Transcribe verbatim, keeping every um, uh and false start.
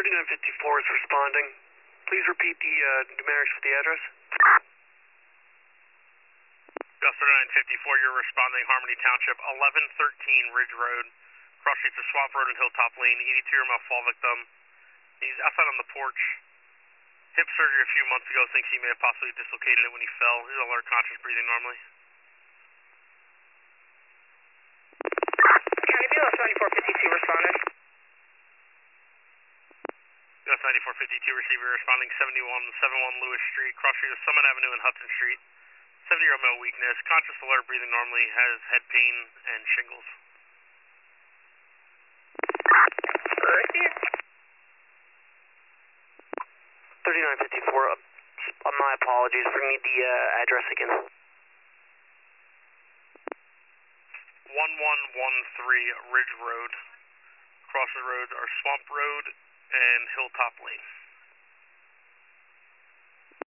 thirty-nine fifty-four is responding. Please repeat the uh, numerics for the address. Gus thirty-nine fifty-four, you're responding Harmony Township, eleven thirteen Ridge Road, cross streets of Swamp Road and Hilltop Lane, eighty-two-year-old fall victim. He's outside on the porch. Hip surgery a few months ago, thinks he may have possibly dislocated it when he fell. He's alert, conscious, breathing normally. County Bureau ninety-four fifty-two responded. Gus ninety-four fifty-two receiver responding seventy-one seventy-one Lewis Street, cross street of Summit Avenue and Hudson Street. seventy-year-old male weakness, conscious, alert, breathing normally, has head pain and shingles. thirty-nine fifty-four, uh, my apologies, bring me the uh, address again. one one one three Ridge Road. Across the roads are Swamp Road and Hilltop Lane.